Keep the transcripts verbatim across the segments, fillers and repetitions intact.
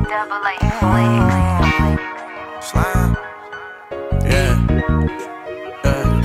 Double A Flex. Slime. Yeah. Yeah.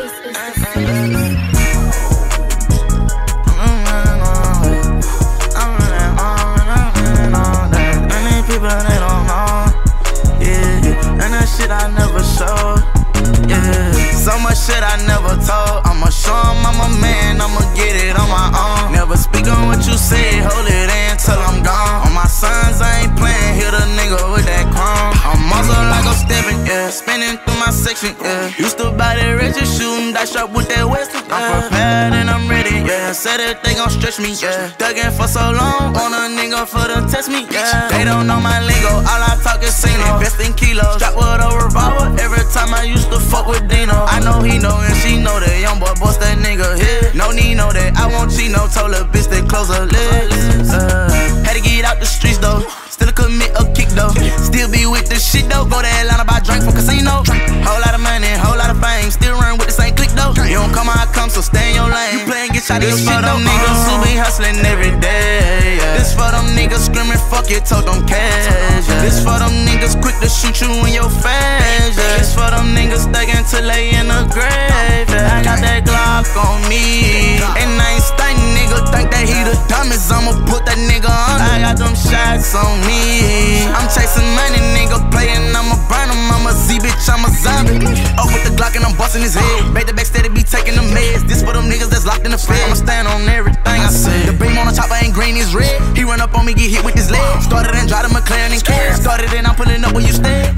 I'm running on it. I'm running on, I'm running on that. And these people, they don't know. Yeah. And that shit I never showed. Yeah. So much shit I never told. I'ma show 'em I'm a man, I'ma get it on my own. Never speak on what you say, hold it in till I'm gone. On my sons, I ain't playing, hit a nigga with that chrome. I'm also like I'm stepping, yeah, spinning through my section, yeah. Used to buy that Reggie shooting, dice shot with that Western, yeah. I'm prepared and I'm ready, yeah. Said that they gon' stretch me, yeah. Thuggin' for so long, on a nigga for the test me, yeah. They don't know my lingo, all I talk is Sino. Invest in kilos, strap with a revolver. Every time I used to fuck with Dino, I know he know and she know that young boy bust that nigga head. No need know that I won't cheat, no. Told her bitch that close her lips. Uh, had to get out the streets though. Still commit a kick though. Still be with the shit though. Go to Atlanta, buy drink from casino. Whole lot of money, whole lot of fame. Still run with the same click though. You don't come, I come, so stay in your lane. You play and get shot in your shit though. This for them niggas who be hustling every day. Yeah. This for them niggas screaming fuck it, told them cash. Yeah. This for them niggas quick to shoot you in your face. Yeah. This for them niggas thuggin' till they in the grave. Yeah. I got that Glock on me, and I ain't stuntin', nigga think that he the dumbest. I'ma put that nigga on. I got them shots on me. I'm chasing money, nigga playin', I'ma burn him. I'm a Z bitch, I'm a zombie. Up with the Glock and I'm bustin' his head. Back to back steady be taking the meds. This for them niggas that's locked in the fed. I'ma stand on everything I say. The beam on the chopper ain't green, it's red. He run up on me, get hit with his leg. Started and drive the McLaren and care. Started and I'm pulling up where you stand.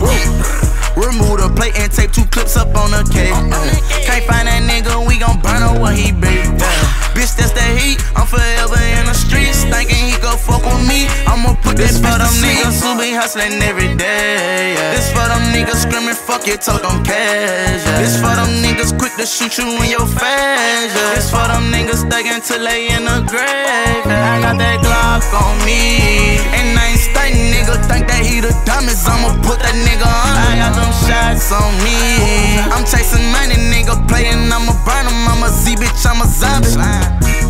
Remove the plate and tape two clips up on the cake. Uh, can't find that nigga, we gon' burn up what he baked. Uh, bitch, that's that heat. I'm forever in the streets, thinking he gon' fuck with me. I'ma put this for them niggas who be hustling every day. Yeah. This for them niggas screaming fuck it, told them cash. Yeah. This for them niggas quick to shoot you in your face. Yeah. This for them niggas thuggin' till they in the grave. Yeah. I got that Glock on me, and I ain't stuntin', nigga think that he the dumbest. I'ma put that nigga on. I got them shots on me. I'm chasing money, nigga playin', I'ma burn him. I'm a Z bitch, I'm a zombie.